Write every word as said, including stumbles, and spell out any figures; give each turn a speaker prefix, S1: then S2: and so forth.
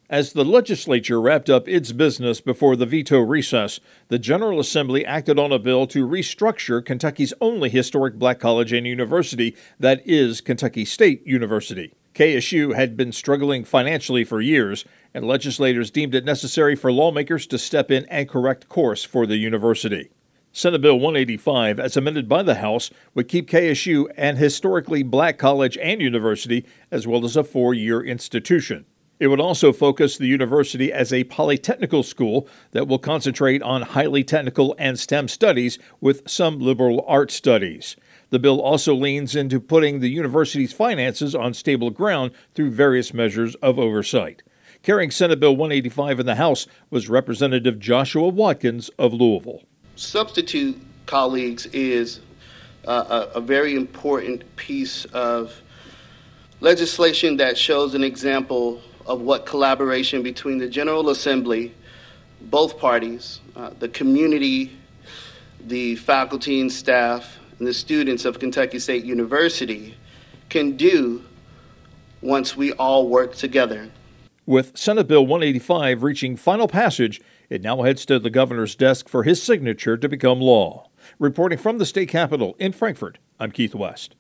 S1: As the legislature wrapped up its business before the veto recess, the General Assembly acted on a bill to restructure Kentucky's only historic black college and university, that is Kentucky State University. K S U had been struggling financially for years, and legislators deemed it necessary for lawmakers to step in and correct course for the university. Senate Bill one eighty-five, as amended by the House, would keep K S U an historically black college and university, as well as a four-year institution. It would also focus the university as a polytechnical school that will concentrate on highly technical and STEM studies with some liberal arts studies. The bill also leans into putting the university's finances on stable ground through various measures of oversight. Carrying Senate Bill one eighty-five in the House was Representative Joshua Watkins of Louisville.
S2: Substitute, colleagues, is uh, a, a very important piece of legislation that shows an example of what collaboration between the General Assembly, both parties, uh, the community, the faculty and staff, and the students of Kentucky State University can do once we all work together.
S1: With Senate Bill one eighty-five reaching final passage, it now heads to the governor's desk for his signature to become law. Reporting from the state capitol in Frankfort, I'm Keith West.